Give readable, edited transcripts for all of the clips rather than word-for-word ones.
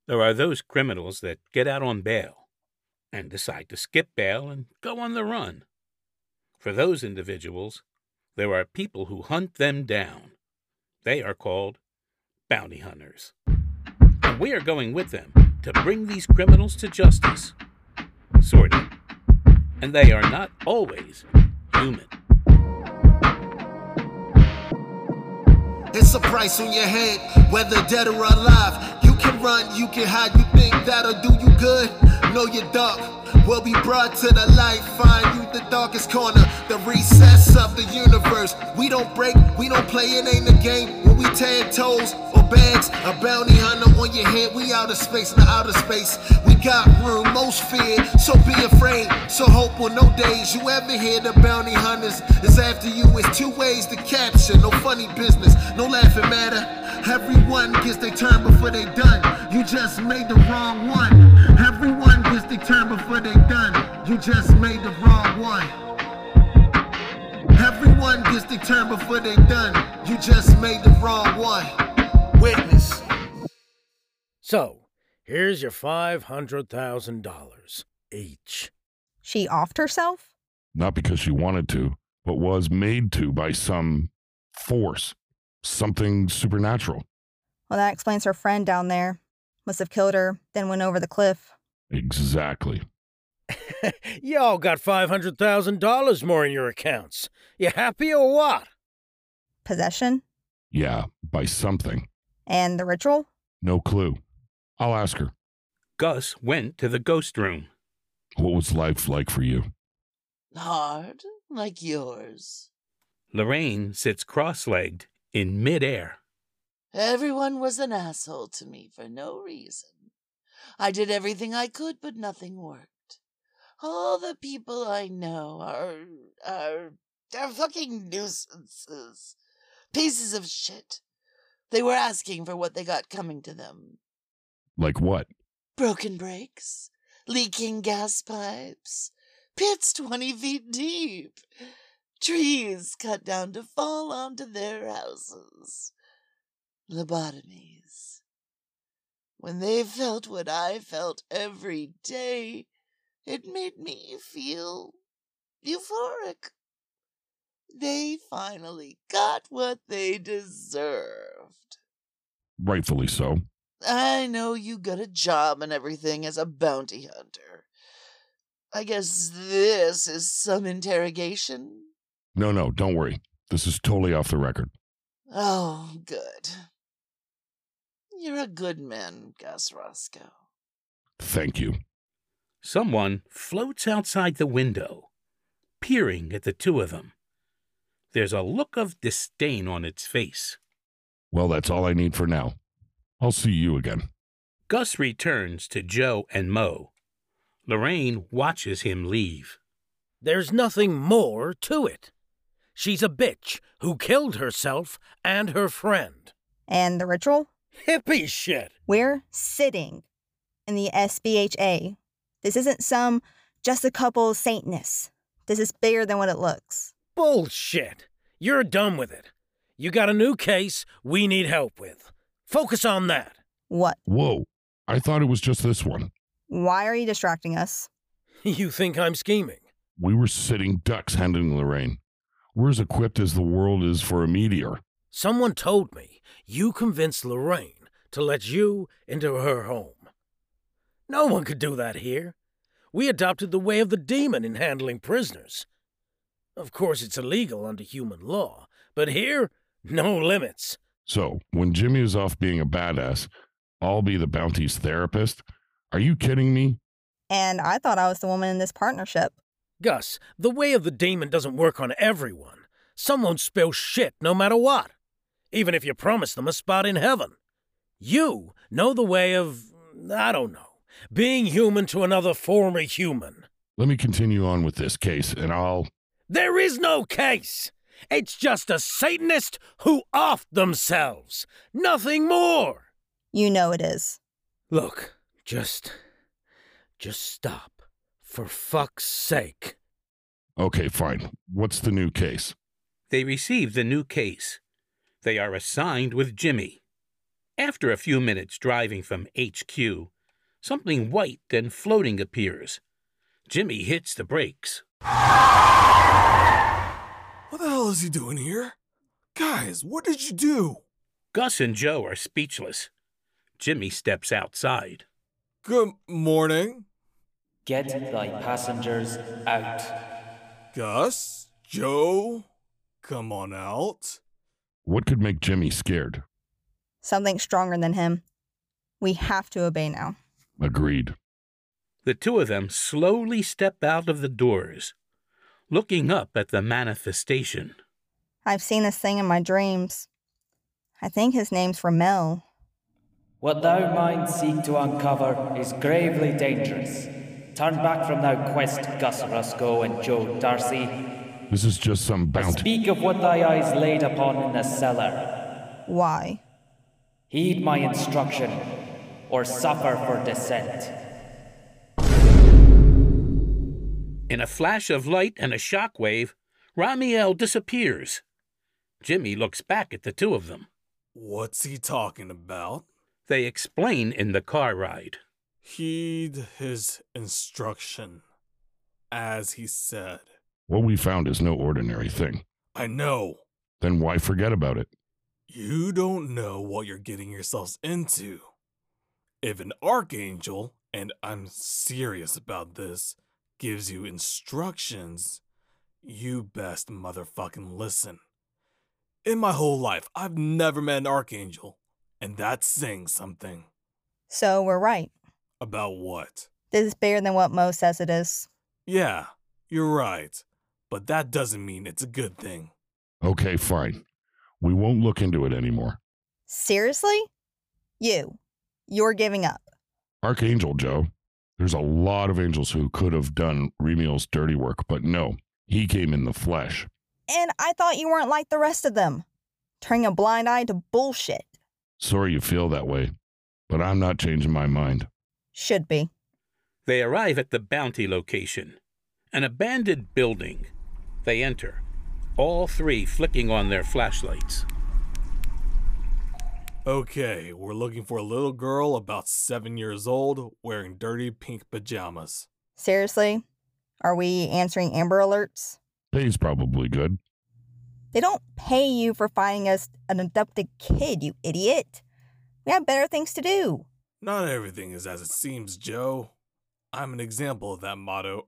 There are those criminals that get out on bail and decide to skip bail and go on the run. For those individuals, there are people who hunt them down. They are called bounty hunters. And we are going with them to bring these criminals to justice. Sort of. And they are not always human. It's a price on your head, whether dead or alive. You can run, you can hide, you think that'll do you good? No, you're dark. Will be brought to the light, find you the darkest corner, the recess of the universe. We don't break, we don't play, it ain't a game. When we tag toes or bags, a bounty hunter on your head. We outer space, not outer space. We got room, most feared, so be afraid. So hope on no days you ever hear the bounty hunters is after you. It's two ways to capture, no funny business, no laughing matter. Everyone gets their turn before they done. You just made the wrong one. Everyone gets their turn before they done. You just made the wrong one. Everyone gets their turn before they done. You just made the wrong one. Witness. So, here's your $500,000 each. She offed herself? Not because she wanted to, but was made to by some force. Something supernatural. Well, that explains her friend down there. Must have killed her, then went over the cliff. Exactly. Y'all got $500,000 more in your accounts. You happy or what? Possession? Yeah, by something. And the ritual? No clue. I'll ask her. Gus went to the ghost room. What was life like for you? Hard, like yours. Lorraine sits cross-legged in midair. Everyone was an asshole to me for no reason. I did everything I could, but nothing worked. All the people I know are fucking nuisances. Pieces of shit. They were asking for what they got coming to them. Like what? Broken brakes, leaking gas pipes, pits 20 feet deep, trees cut down to fall onto their houses, lobotomies. When they felt what I felt every day, it made me feel euphoric. They finally got what they deserved. Rightfully so. I know you got a job and everything as a bounty hunter. I guess this is some interrogation? No, don't worry. This is totally off the record. Oh, good. You're a good man, Gus Roscoe. Thank you. Someone floats outside the window, peering at the two of them. There's a look of disdain on its face. Well, that's all I need for now. I'll see you again. Gus returns to Joe and Mo. Lorraine watches him leave. There's nothing more to it. She's a bitch who killed herself and her friend. And the ritual? Hippie shit. We're sitting in the SBHA. This isn't some just a couple Satanists. This is bigger than what it looks. Bullshit. You're done with it. You got a new case we need help with. Focus on that. What? Whoa. I thought it was just this one. Why are you distracting us? You think I'm scheming? We were sitting ducks handling Lorraine. We're as equipped as the world is for a meteor. Someone told me you convinced Lorraine to let you into her home. No one could do that here. We adopted the way of the demon in handling prisoners. Of course, it's illegal under human law, but here, no limits. So, when Jimmy is off being a badass, I'll be the bounty's therapist? Are you kidding me? And I thought I was the woman in this partnership. Gus, the way of the demon doesn't work on everyone. Some won't spill shit no matter what, even if you promise them a spot in heaven. You know the way of, I don't know, being human to another former human. Let me continue on with this case, and I'll... There is no case. It's just a Satanist who offed themselves. Nothing more. You know it is. Look, just stop. For fuck's sake. Okay, fine. What's the new case? They receive the new case. They are assigned with Jimmy. After a few minutes driving from HQ, something white and floating appears. Jimmy hits the brakes. What the hell is he doing here? Guys, what did you do? Gus and Joe are speechless. Jimmy steps outside. Good morning. Get thy passengers out. Gus? Joe? Come on out. What could make Jimmy scared? Something stronger than him. We have to obey now. Agreed. The two of them slowly step out of the doors, looking up at the manifestation. I've seen this thing in my dreams. I think his name's Ramel. What thou mind seek to uncover is gravely dangerous. Turn back from thy quest, Gus Rusko and Joe Darcy. This is just some bounty. Speak of what thy eyes laid upon in the cellar. Why? Heed my instruction, or suffer for dissent. In a flash of light and a shockwave, Ramiel disappears. Jimmy looks back at the two of them. What's he talking about? They explain in the car ride. Heed his instruction, as he said. What we found is no ordinary thing. I know. Then why forget about it? You don't know what you're getting yourselves into. If an archangel, and I'm serious about this, gives you instructions, you best motherfucking listen. In my whole life, I've never met an archangel, and that's saying something. So we're right. About what? This is bigger than what Mo says it is. Yeah, you're right. But that doesn't mean it's a good thing. Okay, fine. We won't look into it anymore. Seriously? You're giving up. Archangel Joe. There's a lot of angels who could have done Remiel's dirty work, but no, he came in the flesh. And I thought you weren't like the rest of them, turning a blind eye to bullshit. Sorry you feel that way, but I'm not changing my mind. Should be. They arrive at the bounty location, an abandoned building. They enter, all three flicking on their flashlights. Okay, we're looking for a little girl about 7 years old wearing dirty pink pajamas. Seriously? Are we answering Amber Alerts? Pay's probably good. They don't pay you for finding us an abducted kid, you idiot. We have better things to do. Not everything is as it seems, Joe. I'm an example of that motto.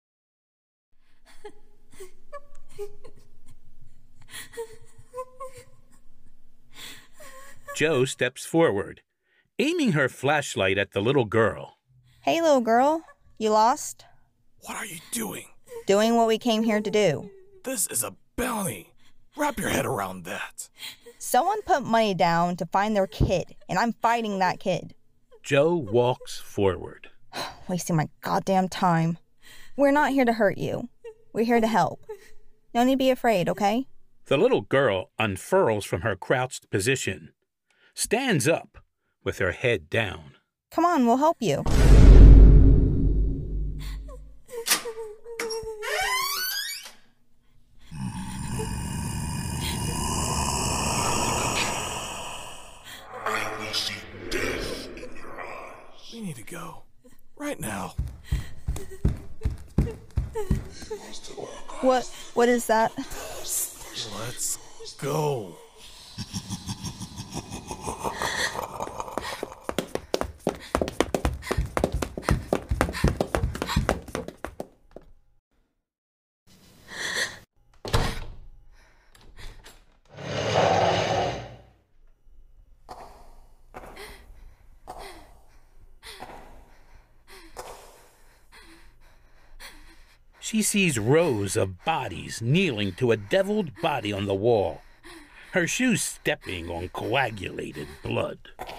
Joe steps forward, aiming her flashlight at the little girl. Hey, little girl. You lost? What are you doing? Doing what we came here to do. This is a bounty. Wrap your head around that. Someone put money down to find their kid, and I'm fighting that kid. Joe walks forward. Wasting my goddamn time. We're not here to hurt you. We're here to help. No need to be afraid, okay? The little girl unfurls from her crouched position, stands up with her head down. Come on, we'll help you. I will see death in your eyes. We need to go. Right now. What is that? Let's go. She sees rows of bodies kneeling to a deviled body on the wall, her shoes stepping on coagulated blood.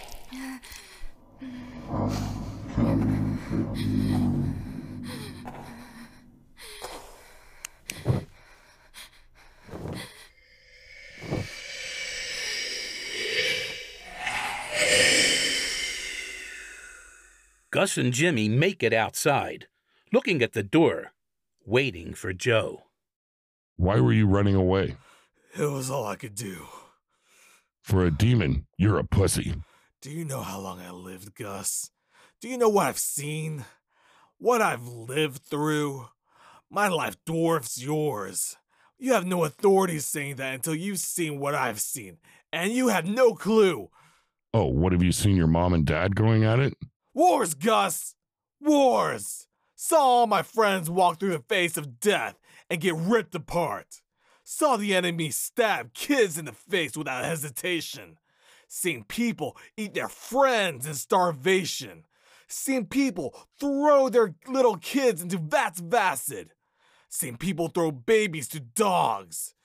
Gus and Jimmy make it outside, looking at the door, waiting for Joe. Why were you running away? It was all I could do. For a demon, you're a pussy. Do you know how long I lived, Gus? Do you know what I've seen? What I've lived through? My life dwarfs yours. You have no authority saying that until you've seen what I've seen, and you have no clue. Oh, what have you seen your mom and dad going at it? Wars, Gus! Wars! Saw all my friends walk through the face of death and get ripped apart. Saw the enemy stab kids in the face without hesitation. Seen people eat their friends in starvation. Seen people throw their little kids into vats of acid. Seen people throw babies to dogs.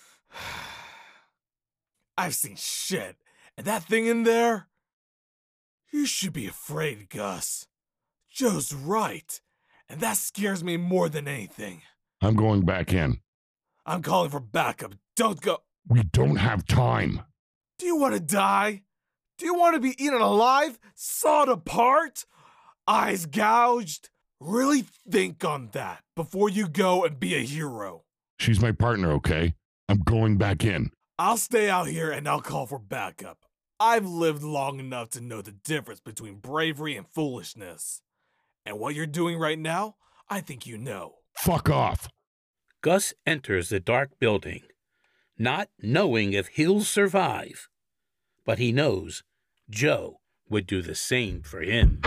I've seen shit. And that thing in there? You should be afraid, Gus. Joe's right. And that scares me more than anything. I'm going back in. I'm calling for backup. Don't go. We don't have time. Do you want to die? Do you want to be eaten alive? Sawed apart? Eyes gouged? Really think on that before you go and be a hero. She's my partner, okay? I'm going back in. I'll stay out here and I'll call for backup. I've lived long enough to know the difference between bravery and foolishness. And what you're doing right now, I think you know. Fuck off. Gus enters the dark building, not knowing if he'll survive, but he knows Joe would do the same for him.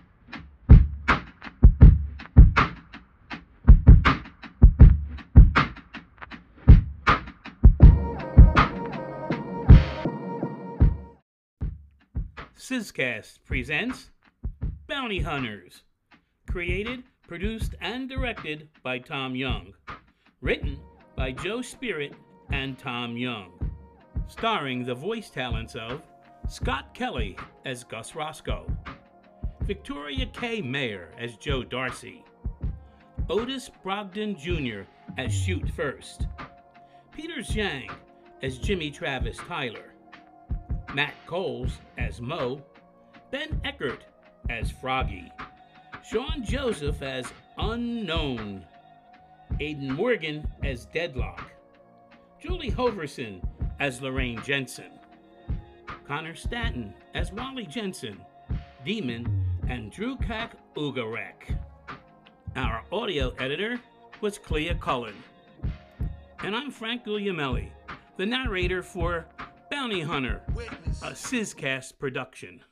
Sizcast presents Bounty Hunters. Created, produced, and directed by Tom Young. Written by Joe Spirit and Tom Young. Starring the voice talents of Scott Kelly as Gus Roscoe, Victoria K. Mayer as Joe Darcy, Otis Brogdon Jr. as Shoot First, Peter Zhang as Jimmy Travis Tyler, Matt Coles as Mo, Ben Eckert as Froggy, Sean Joseph as Unknown, Aidan Morgan as Deadlock, Julie Hoverson as Lorraine Jensen, Connor Stanton as Wally Jensen, Demon, and Drukak Ugarek. Our audio editor was Clea Cullen. And I'm Frank Guglielmelli, the narrator for Bounty Hunter, a Sizcast production.